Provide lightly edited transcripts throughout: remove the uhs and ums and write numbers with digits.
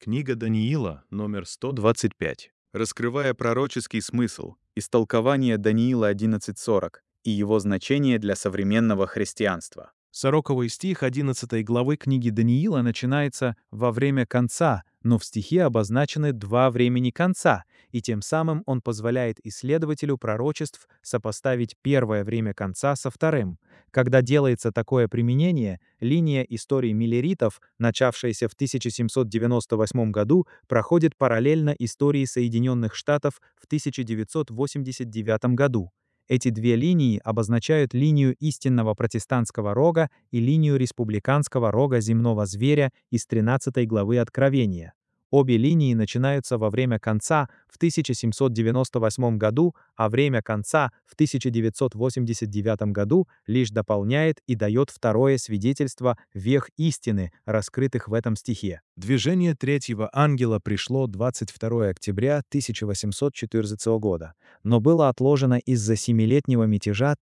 Книга Даниила, номер 125. Раскрывая пророческий смысл, истолкование Даниила 11:40 и его значение для современного христианства. 40 стих 11 главы книги Даниила начинается «во время конца», но в стихе обозначены два времени конца, и тем самым он позволяет исследователю пророчеств сопоставить первое время конца со вторым. Когда делается такое применение, линия истории миллеритов, начавшаяся в 1798 году, проходит параллельно истории Соединенных Штатов в 1989 году. Эти две линии обозначают линию истинного протестантского рога и линию республиканского рога земного зверя из 13 главы Откровения. Обе линии начинаются во время конца в 1798 году, а время конца в 1989 году лишь дополняет и дает второе свидетельство вех истины, раскрытых в этом стихе. Движение третьего ангела пришло 22 октября 1814 года, но было отложено из-за семилетнего мятежа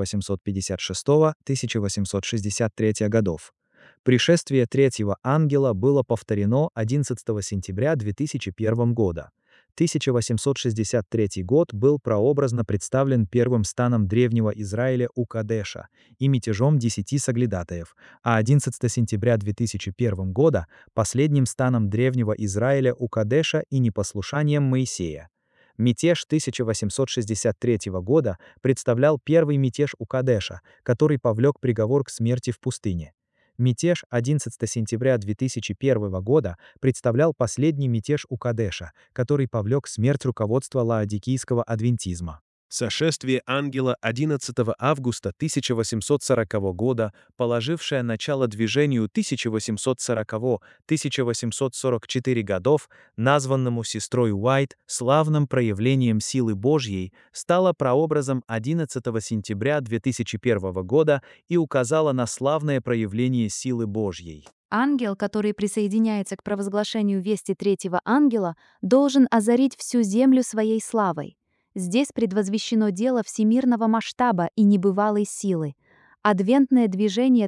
1856-1863 годов. Пришествие третьего ангела было повторено 11 сентября 2001 года. 1863 год был прообразно представлен первым станом древнего Израиля у Кадеша и мятежом 10 соглядатаев, а 11 сентября 2001 года — последним станом древнего Израиля у Кадеша и непослушанием Моисея. Мятеж 1863 года представлял первый мятеж у Кадеша, который повлек приговор к смерти в пустыне. Мятеж 11 сентября 2001 года представлял последний мятеж у Кадеша, который повлек смерть руководства лаодикийского адвентизма. Сошествие ангела 11 августа 1840 года, положившее начало движению 1840-1844 годов, названному сестрой Уайт славным проявлением силы Божьей, стало прообразом 11 сентября 2001 года и указало на славное проявление силы Божьей. Ангел, который присоединяется к провозглашению вести третьего ангела, должен озарить всю землю своей славой. Здесь предвозвещено дело всемирного масштаба и небывалой силы. Адвентное движение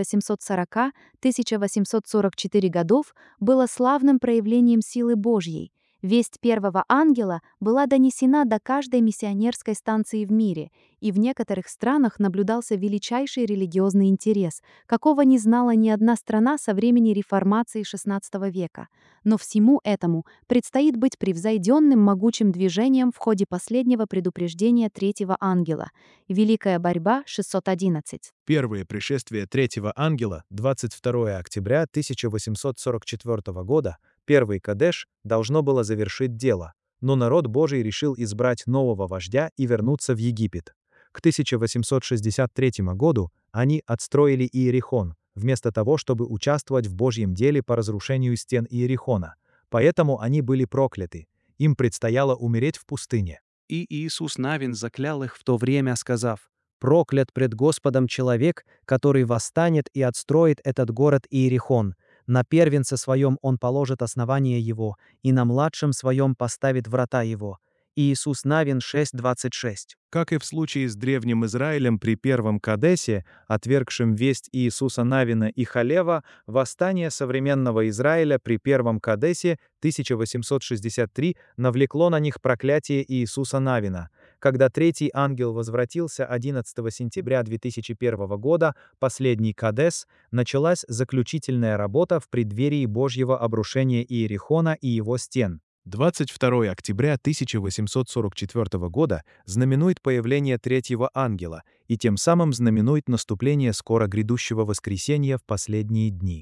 1840-1844 годов было славным проявлением силы Божьей. Весть первого ангела была донесена до каждой миссионерской станции в мире, и в некоторых странах наблюдался величайший религиозный интерес, какого не знала ни одна страна со времени реформации XVI века. Но всему этому предстоит быть превзойденным могучим движением в ходе последнего предупреждения третьего ангела. Великая борьба 611. Первое пришествие третьего ангела, 22 октября 1844 года, первый Кадеш, должно было завершить дело, но народ Божий решил избрать нового вождя и вернуться в Египет. К 1863 году они отстроили Иерихон, вместо того, чтобы участвовать в Божьем деле по разрушению стен Иерихона. Поэтому они были прокляты. Им предстояло умереть в пустыне. И Иисус Навин заклял их в то время, сказав: «Проклят пред Господом человек, который восстанет и отстроит этот город Иерихон. На первенце своем он положит основание его, и на младшем своем поставит врата его». Иисус Навин 6:26. Как и в случае с древним Израилем при первом Кадесе, отвергшим весть Иисуса Навина и Халева, восстание современного Израиля при первом Кадесе 1863 навлекло на них проклятие Иисуса Навина. Когда третий ангел возвратился 11 сентября 2001 года, последний Кадес, началась заключительная работа в преддверии Божьего обрушения Иерихона и его стен. 22 октября 1844 года знаменует появление третьего ангела и тем самым знаменует наступление скоро грядущего воскресения в последние дни.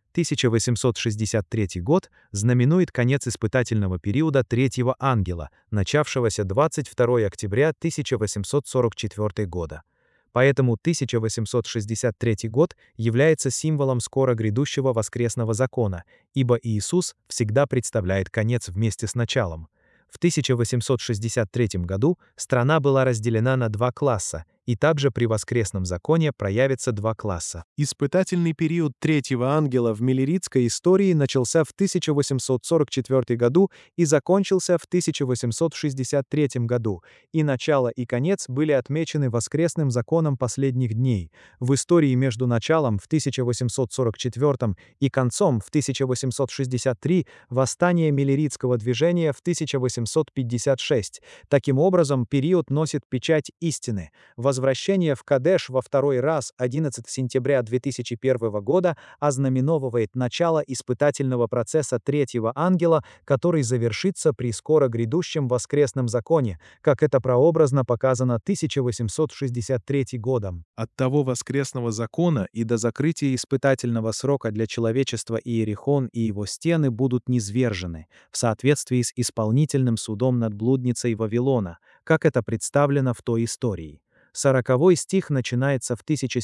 1863 год знаменует конец испытательного периода третьего ангела, начавшегося 22 октября 1844 года. Поэтому 1863 год является символом скоро грядущего воскресного закона, ибо Иисус всегда представляет конец вместе с началом. В 1863 году страна была разделена на два класса И также при воскресном законе проявится два класса. Испытательный период третьего ангела в миллеритской истории начался в 1844 году и закончился в 1863 году, и начало и конец были отмечены воскресным законом последних дней. В истории между началом в 1844 и концом в 1863 восстание миллеритского движения в 1856. Таким образом, период носит печать истины. Возвращение в Кадеш во второй раз 11 сентября 2001 года ознаменовывает начало испытательного процесса третьего ангела, который завершится при скоро грядущем воскресном законе, как это прообразно показано 1863 годом. От того воскресного закона и до закрытия испытательного срока для человечества Иерихон и его стены будут низвержены, в соответствии с исполнительным судом над блудницей Вавилона, как это представлено в той истории. 40-й стих начинается в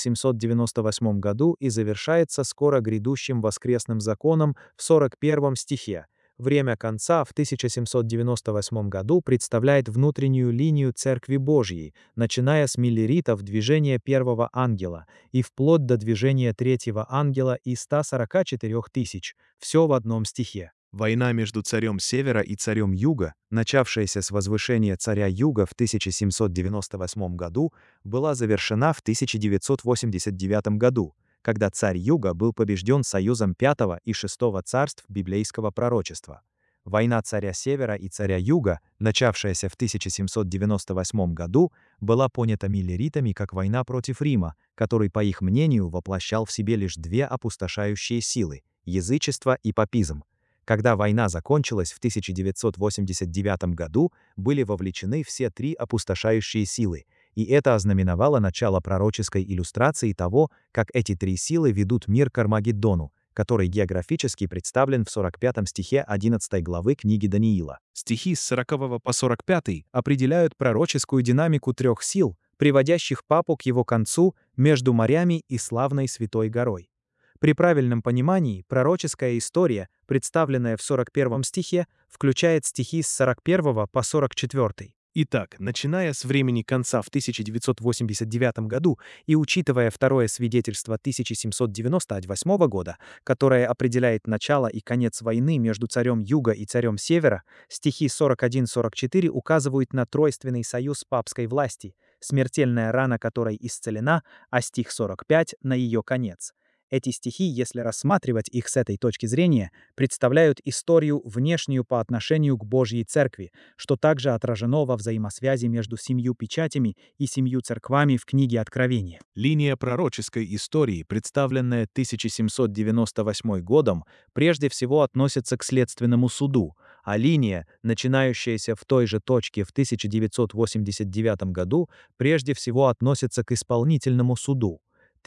1798 году и завершается скоро грядущим воскресным законом в 41 стихе. Время конца в 1798 году представляет внутреннюю линию Церкви Божьей, начиная с миллеритов движения первого ангела и вплоть до движения третьего ангела и 144 тысяч, все в одном стихе. Война между царем Севера и царем Юга, начавшаяся с возвышения царя Юга в 1798 году, была завершена в 1989 году, когда царь Юга был побежден союзом пятого и шестого царств библейского пророчества. Война царя Севера и царя Юга, начавшаяся в 1798 году, была понята миллеритами как война против Рима, который, по их мнению, воплощал в себе лишь две опустошающие силы – язычество и папизм. Когда война закончилась в 1989 году, были вовлечены все три опустошающие силы, и это ознаменовало начало пророческой иллюстрации того, как эти три силы ведут мир к Армагеддону, который географически представлен в 45 стихе 11 главы книги Даниила. Стихи с 40 по 45 определяют пророческую динамику трех сил, приводящих папу к его концу между морями и славной Святой горой. При правильном понимании пророческая история, представленная в 41 стихе, включает стихи с 41 по 44. Итак, начиная с времени конца в 1989 году и учитывая второе свидетельство 1798 года, которое определяет начало и конец войны между царем Юга и царем Севера, стихи 41-44 указывают на тройственный союз папской власти, смертельная рана которой исцелена, а стих 45 — на ее конец. Эти стихи, если рассматривать их с этой точки зрения, представляют историю внешнюю по отношению к Божьей Церкви, что также отражено во взаимосвязи между 7 печатями и 7 церквами в книге Откровения. Линия пророческой истории, представленная 1798 годом, прежде всего относится к следственному суду, а линия, начинающаяся в той же точке в 1989 году, прежде всего относится к исполнительному суду.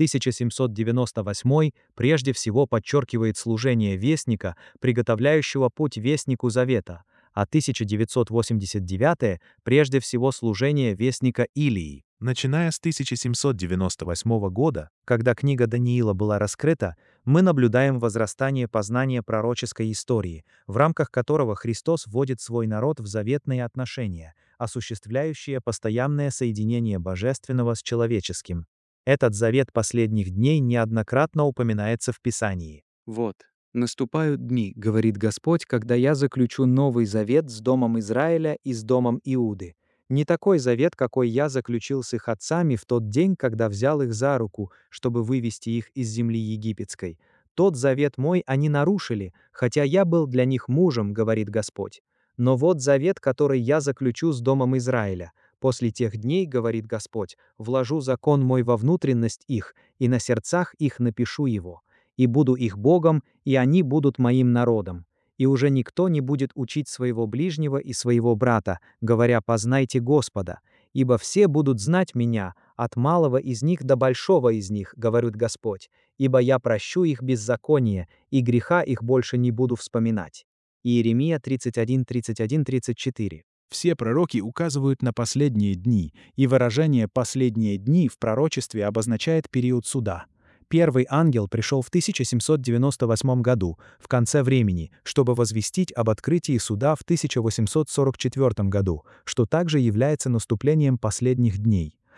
1798 прежде всего подчеркивает служение вестника, приготовляющего путь вестнику завета, а 1989 прежде всего служение вестника Илии. Начиная с 1798 года, когда книга Даниила была раскрыта, мы наблюдаем возрастание познания пророческой истории, в рамках которого Христос вводит свой народ в заветные отношения, осуществляющие постоянное соединение божественного с человеческим. Этот завет последних дней неоднократно упоминается в Писании. «Вот, наступают дни, — говорит Господь, — когда я заключу новый завет с домом Израиля и с домом Иуды. Не такой завет, какой я заключил с их отцами в тот день, когда взял их за руку, чтобы вывести их из земли египетской. Тот завет мой они нарушили, хотя я был для них мужем, — говорит Господь. Но вот завет, который я заключу с домом Израиля. После тех дней, — говорит Господь, — вложу закон мой во внутренность их, и на сердцах их напишу его. И буду их Богом, и они будут моим народом. И уже никто не будет учить своего ближнего и своего брата, говоря: познайте Господа. Ибо все будут знать меня, от малого из них до большого из них, — говорит Господь. Ибо я прощу их беззаконие, и греха их больше не буду вспоминать». Иеремия 31:31-34. Все пророки указывают на последние дни, и выражение «последние дни» в пророчестве обозначает период суда. Первый ангел пришел в 1798 году, в конце времени, чтобы возвестить об открытии суда в 1844 году, что также является наступлением последних дней.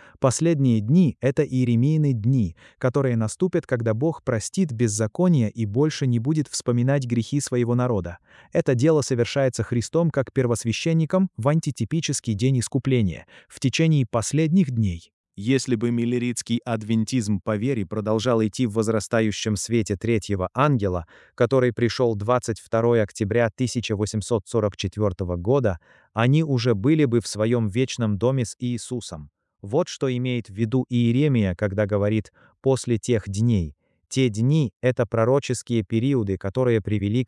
Последние дни — это Иеремиины дни, которые наступят, когда Бог простит беззаконие и больше не будет вспоминать грехи своего народа. Это дело совершается Христом как первосвященником в антитипический день искупления, в течение последних дней. Если бы миллеритский адвентизм по вере продолжал идти в возрастающем свете третьего ангела, который пришел 22 октября 1844 года, они уже были бы в своем вечном доме с Иисусом. Вот что имеет в виду Иеремия, когда говорит «после тех дней». Те дни — это пророческие периоды, которые привели к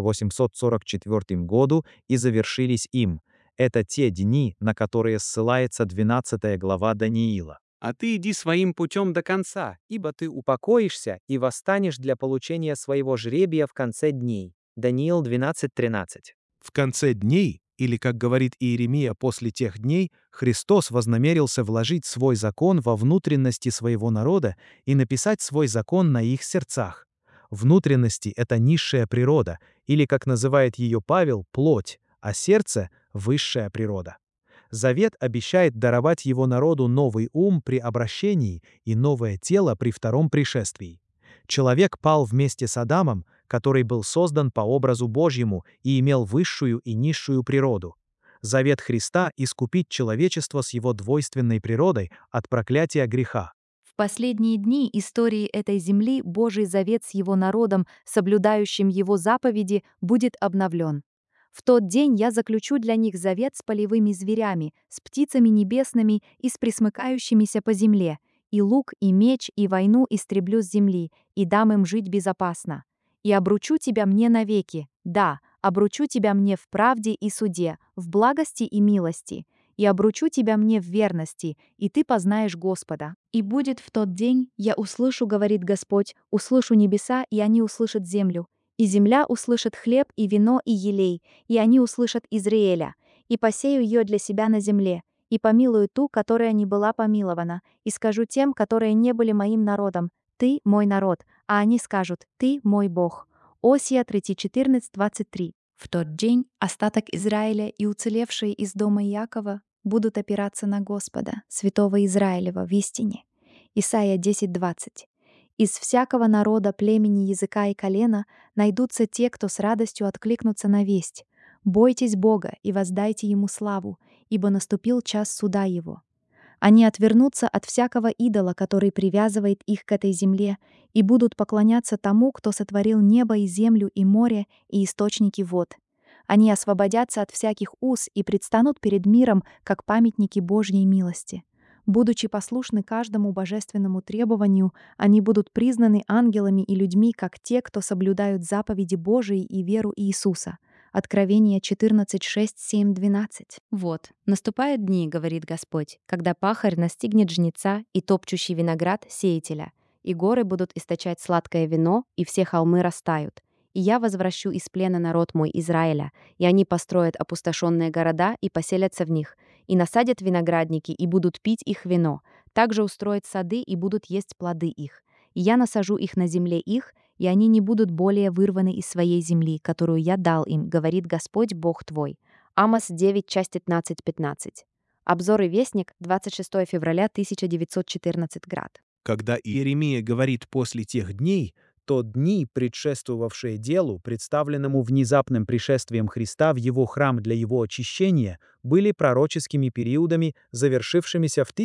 1844 году и завершились им. Это те дни, на которые ссылается 12 глава Даниила. «А ты иди своим путем до конца, ибо ты упокоишься и восстанешь для получения своего жребия в конце дней». Даниил 12:13. В конце дней, или, как говорит Иеремия, после тех дней, Христос вознамерился вложить свой закон во внутренности своего народа и написать свой закон на их сердцах. Внутренности — это низшая природа, или, как называет ее Павел, плоть, а сердце — высшая природа. Завет обещает даровать его народу новый ум при обращении и новое тело при втором пришествии. Человек пал вместе с Адамом, который был создан по образу Божьему и имел высшую и низшую природу. Завет Христа — искупить человечество с его двойственной природой от проклятия греха. В последние дни истории этой земли Божий завет с его народом, соблюдающим его заповеди, будет обновлен. В тот день я заключу для них завет с полевыми зверями, с птицами небесными и с пресмыкающимися по земле, и лук, и меч, и войну истреблю с земли, и дам им жить безопасно. И обручу тебя мне навеки, да, обручу тебя мне в правде и суде, в благости и милости, и обручу тебя мне в верности, и ты познаешь Господа. И будет в тот день, я услышу, говорит Господь, услышу небеса, и они услышат землю. И земля услышит хлеб, и вино, и елей, и они услышат Израиля. И посею ее для себя на земле, и помилую ту, которая не была помилована, и скажу тем, которые не были моим народом, «Ты мой народ», а они скажут «Ты мой Бог». Осия 3:14-23. В тот день остаток Израиля и уцелевшие из дома Иакова будут опираться на Господа, святого Израилева, в истине. Исайя 10:20. Из всякого народа, племени, языка и колена найдутся те, кто с радостью откликнутся на весть. Бойтесь Бога и воздайте Ему славу, ибо наступил час суда Его. Они отвернутся от всякого идола, который привязывает их к этой земле, и будут поклоняться тому, кто сотворил небо и землю и море и источники вод. Они освободятся от всяких уз и предстанут перед миром, как памятники Божьей милости. Будучи послушны каждому божественному требованию, они будут признаны ангелами и людьми, как те, кто соблюдают заповеди Божии и веру Иисуса. Откровение 14:6, 7, 12. Вот, наступают дни, говорит Господь, когда пахарь настигнет жнеца и топчущий виноград сеятеля, и горы будут источать сладкое вино, и все холмы растают. И я возвращу из плена народ мой Израиля, и они построят опустошенные города и поселятся в них, и насадят виноградники, и будут пить их вино, также устроят сады, и будут есть плоды их. И я насажу их на земле их, и они не будут более вырваны из своей земли, которую я дал им, говорит Господь Бог твой». Амос 9, часть 15-15. Обзор и вестник, 26 февраля 1914 град. Когда Иеремия говорит «после тех дней», то дни, предшествовавшие делу, представленному внезапным пришествием Христа в его храм для его очищения, были пророческими периодами, завершившимися в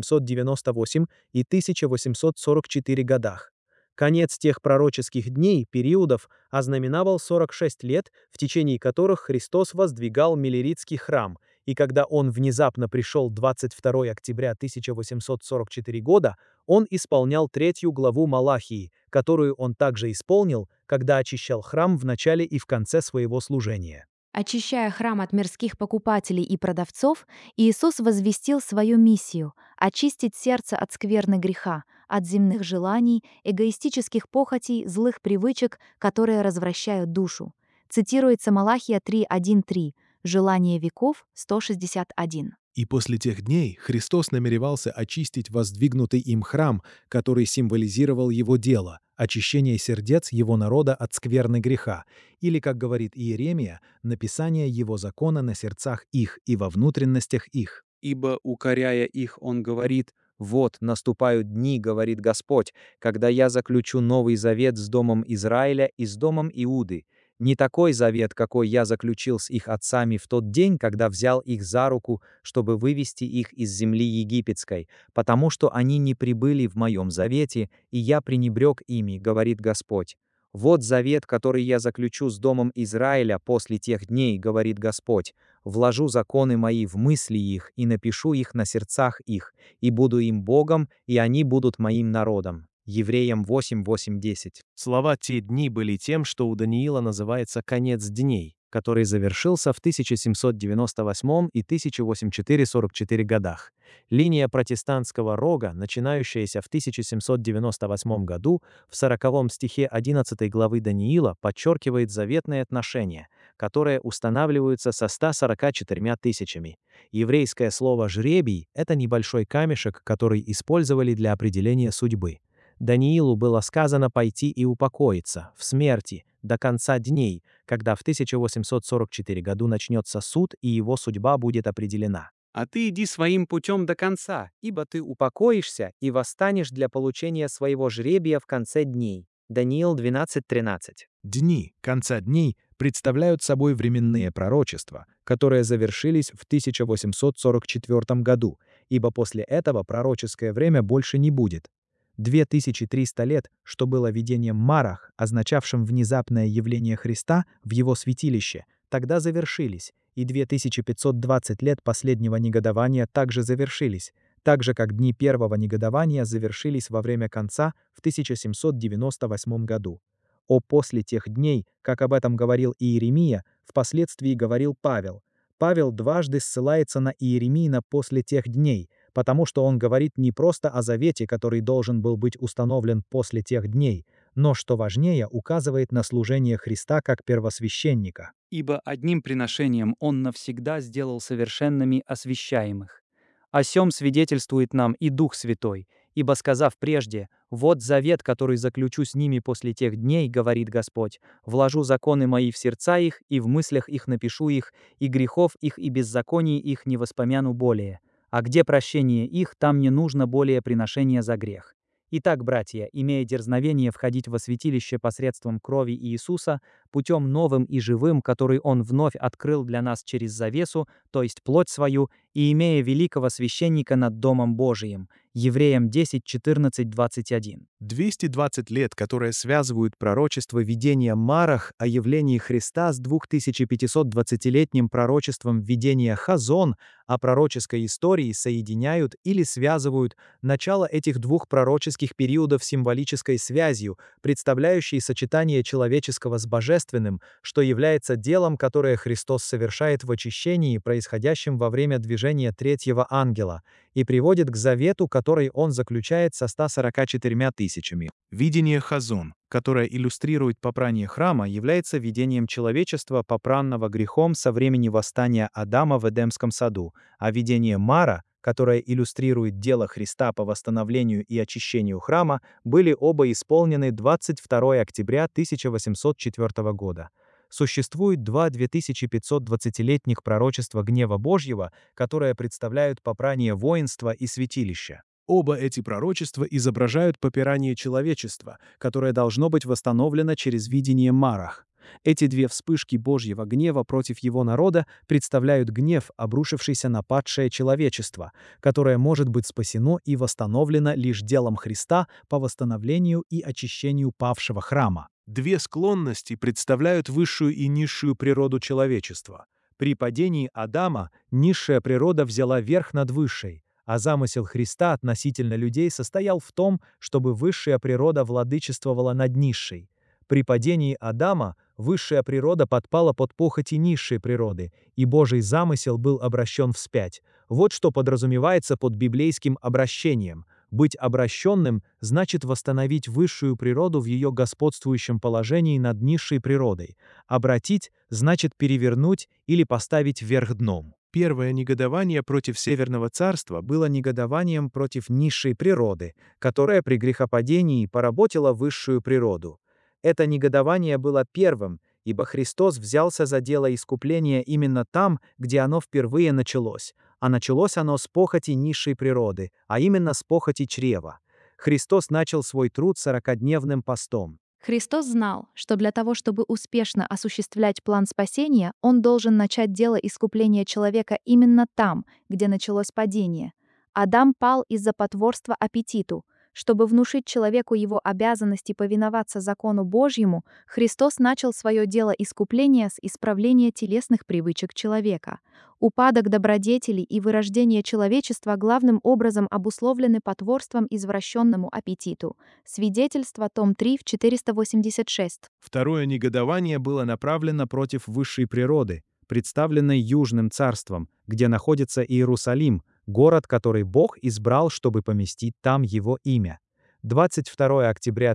1798 и 1844 годах. Конец тех пророческих дней, периодов, ознаменовал 46 лет, в течение которых Христос воздвигал Миллеритский храм, и когда он внезапно пришел 22 октября 1844 года, он исполнял 3 главу Малахии, которую он также исполнил, когда очищал храм в начале и в конце своего служения. Очищая храм от мирских покупателей и продавцов, Иисус возвестил свою миссию — очистить сердце от скверны греха, от земных желаний, эгоистических похотей, злых привычек, которые развращают душу. Цитируется Малахия 3:1-3, «Желание веков» 161. И после тех дней Христос намеревался очистить воздвигнутый им храм, который символизировал его дело, очищение сердец его народа от скверны греха, или, как говорит Иеремия, написание его закона на сердцах их и во внутренностях их. Ибо, укоряя их, он говорит: «Вот наступают дни, говорит Господь, когда я заключу новый завет с домом Израиля и с домом Иуды. Не такой завет, какой я заключил с их отцами в тот день, когда взял их за руку, чтобы вывести их из земли египетской, потому что они не прибыли в моем завете, и я пренебрег ими, говорит Господь. Вот завет, который я заключу с домом Израиля после тех дней, говорит Господь. Вложу законы мои в мысли их и напишу их на сердцах их, и буду им Богом, и они будут моим народом». Евреям 8:8-10. Слова «те дни» были тем, что у Даниила называется «конец дней», который завершился в 1798 и 1844 годах. Линия протестантского рога, начинающаяся в 1798 году, в 40 стихе 11 главы Даниила подчеркивает заветные отношения, которые устанавливаются со 144 тысячами. Еврейское слово «жребий» — это небольшой камешек, который использовали для определения судьбы. Даниилу было сказано пойти и упокоиться в смерти до конца дней, когда в 1844 году начнется суд и его судьба будет определена. «А ты иди своим путем до конца, ибо ты упокоишься и восстанешь для получения своего жребия в конце дней». Даниил 12:13. Дни конца дней представляют собой временные пророчества, которые завершились в 1844 году, ибо после этого пророческое время больше не будет. 2300 лет, что было видением Марах, означавшим внезапное явление Христа в его святилище, тогда завершились, и 2520 лет последнего негодования также завершились, так же как дни первого негодования завершились во время конца в 1798 году. После тех дней, как об этом говорил Иеремия, впоследствии говорил Павел. Павел дважды ссылается на Иеремийна «после тех дней», потому что он говорит не просто о завете, который должен был быть установлен после тех дней, но, что важнее, указывает на служение Христа как первосвященника. «Ибо одним приношением он навсегда сделал совершенными освящаемых. О сем свидетельствует нам и Дух Святой, ибо, сказав прежде: «Вот завет, который заключу с ними после тех дней, говорит Господь, вложу законы мои в сердца их, и в мыслях их напишу их, и грехов их и беззаконий их не воспомяну более. А где прощение их, там не нужно более приношения за грех». Итак, братья, имея дерзновение входить во святилище посредством крови Иисуса, путем новым и живым, который Он вновь открыл для нас через завесу, то есть плоть свою, и имея великого священника над Домом Божиим. Евреям 10:14-21. 220 лет, которые связывают пророчество видения Марах о явлении Христа с 2520-летним пророчеством видения Хазон о пророческой истории, соединяют или связывают начало этих двух пророческих периодов символической связью, представляющей сочетание человеческого с божественным, что является делом, которое Христос совершает в очищении, происходящем во время движения третьего ангела, и приводит к завету, который он заключает со 144 тысячами. Видение Хазон, которое иллюстрирует попрание храма, является видением человечества, попранного грехом со времени восстания Адама в Эдемском саду, а видение Мара, которое иллюстрирует дело Христа по восстановлению и очищению храма, были оба исполнены 22 октября 1804 года. Существует два 2520-летних пророчества гнева Божьего, которые представляют попрание воинства и святилища. Оба эти пророчества изображают попирание человечества, которое должно быть восстановлено через видение Марах. Эти две вспышки Божьего гнева против его народа представляют гнев, обрушившийся на падшее человечество, которое может быть спасено и восстановлено лишь делом Христа по восстановлению и очищению павшего храма. Две склонности представляют высшую и низшую природу человечества. При падении Адама низшая природа взяла верх над высшей, а замысел Христа относительно людей состоял в том, чтобы высшая природа владычествовала над низшей. При падении Адама высшая природа подпала под похоти низшей природы, и Божий замысел был обращен вспять. Вот что подразумевается под библейским обращением. Быть обращенным значит восстановить высшую природу в ее господствующем положении над низшей природой. Обратить значит перевернуть или поставить вверх дном. Первое негодование против Северного царства было негодованием против низшей природы, которая при грехопадении поработила высшую природу. Это негодование было первым, ибо Христос взялся за дело искупления именно там, где оно впервые началось, а началось оно с похоти низшей природы, а именно с похоти чрева. Христос начал свой труд 40-дневным постом. Христос знал, что для того, чтобы успешно осуществлять план спасения, Он должен начать дело искупления человека именно там, где началось падение. Адам пал из-за потворства аппетиту. Чтобы внушить человеку его обязанности повиноваться закону Божьему, Христос начал свое дело искупления с исправления телесных привычек человека. Упадок добродетелей и вырождение человечества главным образом обусловлены потворством извращенному аппетиту. Свидетельство, том 3, 486. Второе негодование было направлено против высшей природы, представленной Южным царством, где находится Иерусалим, город, который Бог избрал, чтобы поместить там его имя. 22 октября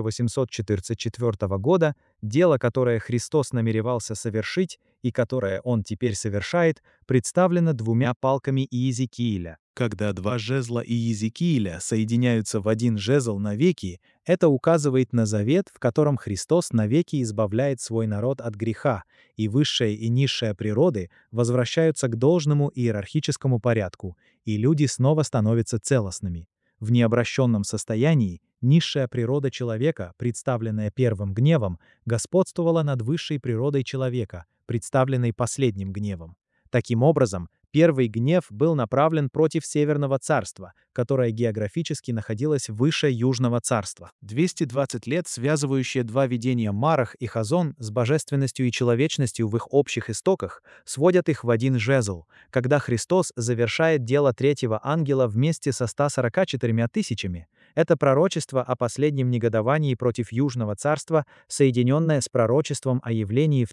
1844 года дело, которое Христос намеревался совершить и которое Он теперь совершает, представлено двумя палками Иезекииля. Когда два жезла Иезекииля соединяются в один жезл навеки, это указывает на завет, в котором Христос навеки избавляет свой народ от греха, и высшая и низшая природы возвращаются к должному иерархическому порядку, и люди снова становятся целостными. В необращенном состоянии низшая природа человека, представленная первым гневом, господствовала над высшей природой человека, представленной последним гневом. Таким образом, первый гнев был направлен против Северного царства, которое географически находилось выше Южного царства. 220 лет, связывающие два видения Марах и Хазон с божественностью и человечностью в их общих истоках, сводят их в один жезл, когда Христос завершает дело третьего ангела вместе со 144 тысячами. Это пророчество о последнем негодовании против Южного царства, соединенное с пророчеством о явлении в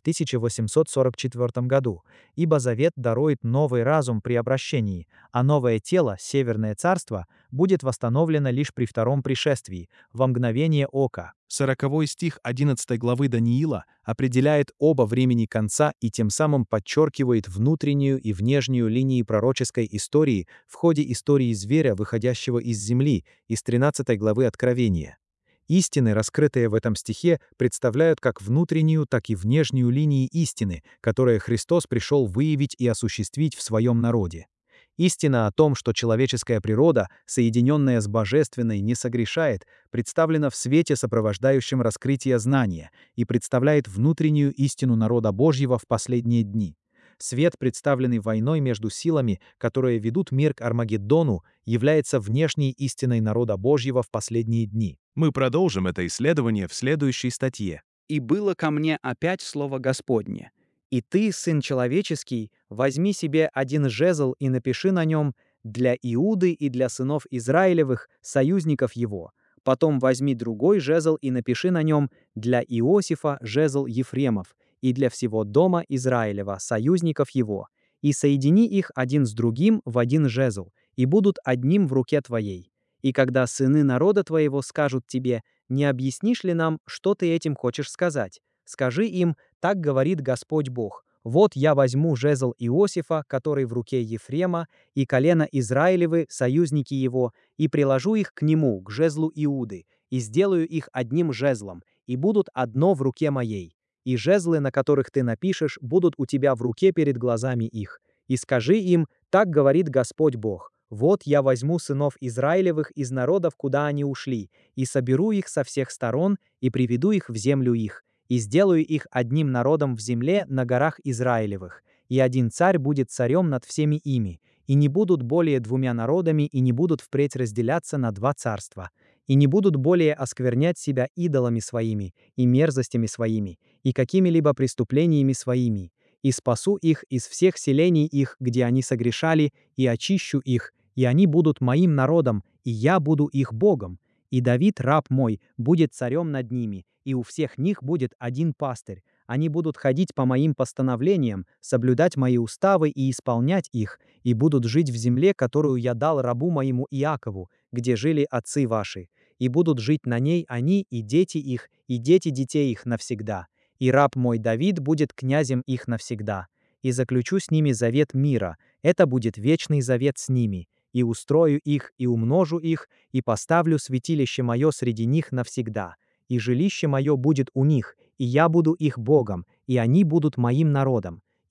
1844 году, ибо завет дарует новый разум при обращении, а новое тело, Северное царство, будет восстановлено лишь при втором пришествии, во мгновение ока. 40 стих 11 главы Даниила определяет оба времени конца и тем самым подчеркивает внутреннюю и внешнюю линии пророческой истории в ходе истории зверя, выходящего из земли, из 13 главы Откровения. Истины, раскрытые в этом стихе, представляют как внутреннюю, так и внешнюю линии истины, которые Христос пришел выявить и осуществить в своем народе. Истина о том, что человеческая природа, соединенная с божественной, не согрешает, представлена в свете, сопровождающем раскрытие знания, и представляет внутреннюю истину народа Божьего в последние дни. Свет, представленный войной между силами, которые ведут мир к Армагеддону, является внешней истиной народа Божьего в последние дни. Мы продолжим это исследование в следующей статье. «И было ко мне опять слово Господне. И ты, сын человеческий, возьми себе один жезл и напиши на нем для Иуды и для сынов Израилевых, союзников его. Потом возьми другой жезл и напиши на нем для Иосифа жезл Ефремов, и для всего дома Израилева, союзников его, и соедини их один с другим в один жезл, и будут одним в руке твоей. И когда сыны народа твоего скажут тебе: не объяснишь ли нам, что ты этим хочешь сказать? Скажи им: так говорит Господь Бог. Вот я возьму жезл Иосифа, который в руке Ефрема, и колено Израилевы, союзники его, и приложу их к нему, к жезлу Иуды, и сделаю их одним жезлом, и будут одно в руке моей. И жезлы, на которых ты напишешь, будут у тебя в руке перед глазами их. И скажи им: так говорит Господь Бог. Вот я возьму сынов Израилевых из народов, куда они ушли, и соберу их со всех сторон, и приведу их в землю их, и сделаю их одним народом в земле на горах Израилевых, и один царь будет царем над всеми ими, и не будут более двумя народами, и не будут впредь разделяться на два царства, и не будут более осквернять себя идолами своими, и мерзостями своими, и какими-либо преступлениями своими, и спасу их из всех селений их, где они согрешали, и очищу их, и они будут моим народом, и я буду их Богом. И Давид, раб мой, будет царем над ними, и у всех них будет один пастырь. Они будут ходить по моим постановлениям, соблюдать мои уставы и исполнять их, и будут жить в земле, которую я дал рабу моему Иакову, где жили отцы ваши. И будут жить на ней они и дети их, и дети детей их навсегда. И раб мой Давид будет князем их навсегда. И заключу с ними завет мира, это будет вечный завет с ними. И устрою их, и умножу их, и поставлю святилище мое среди них навсегда. И жилище мое будет у них, и я буду их Богом, и они будут моим народом.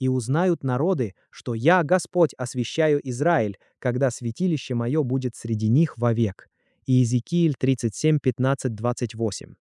и узнают народы, что я, Господь, освящаю Израиль, когда святилище мое будет среди них вовек». Иезекииль 37, 15, 28.